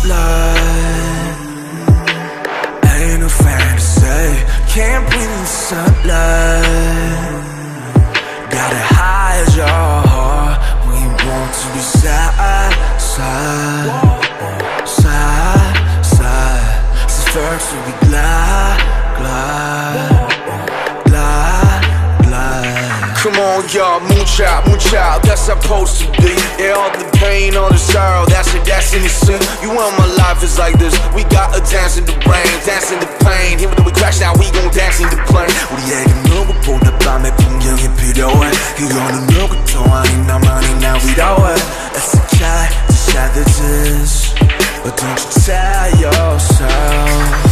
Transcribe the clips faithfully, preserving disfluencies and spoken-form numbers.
spotlight. Ain't no fantasy, can't breathe in the sunlight. Gotta hide your heart, we want to be side, side, side, side. So first we glide, glide, glide, glide. Come on y'all, moonchild, moonchild, that's how I'm supposed to be. Yeah, all the pain, all the sorrow, that's it, that's in the sin. You want my life is like this, we gotta dance in the rain, dance in the pain. Even though we crash now, we gon' dance in the plane. 우리에게 누구보다 밤의 풍경이 필요해. 이거는 누구도 아닌 나만이 날 위로해. It's okay to share this, but don't you tell yourself.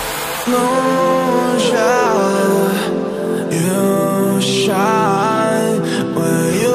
Moonshine, you shine when you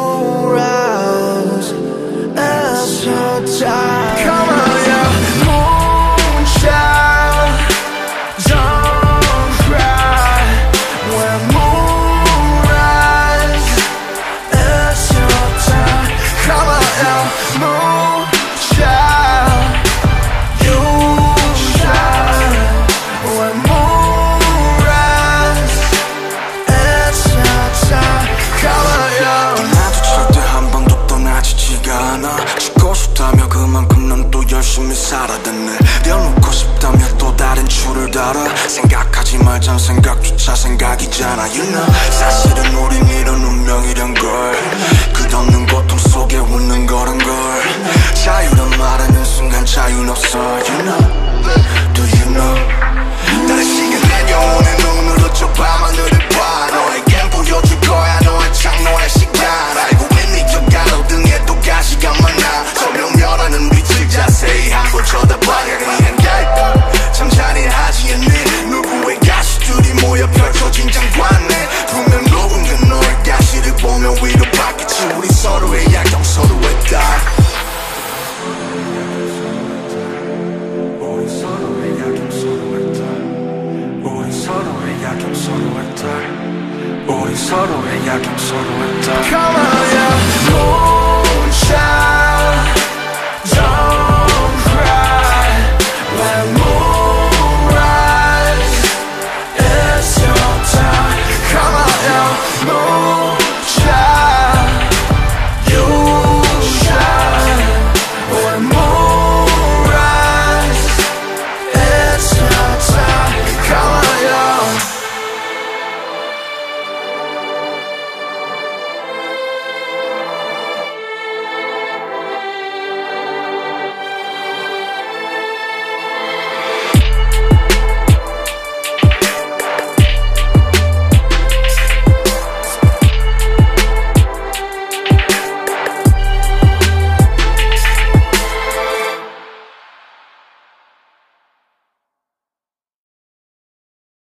rise. It's your time. Come on, yeah. Moonshine, don't cry when moon rise. It's your time. Come on, yeah. Moonshine, you shine when moon rise. It's your time. Come on, yeah. 나도 절대 한 번도 떠나지지가 않아. 죽고 싶다며 그만큼 난 또 열심히 살아댔네. 내려놓고 싶다며 또 다른 줄을 달아. 생각하지 말자 생각조차 생각이잖아. You know 사실은 우린 이런 운명이란 걸. 끝없는 고통 속에 웃는 거란 걸. 자유란 말하는 순간 자유는 없어. You know, do you know? 다른 시간 내 영혼의 눈으로 저 밤하늘을 봐. 너에겐 보여줄 거야 너의 창노의 시간. 알고 있니 저 가로등에 또 가시가 많아. 저명 멸하는 빛을 자세히 한번 쳐다봐야 해. 참 잔인하지 않니? 누구의 가시들이 모여 펼쳐진 장관에 분명 누군가 너의 가시를 보며 위로 받겠지. 우리 서로의 약점 서로의 딸. 우리 서로의 약점 서로의 딸. 우리 서로의 약점 서로의 딸. 우리 서로의 약점 서로의 딸. Come on, yeah.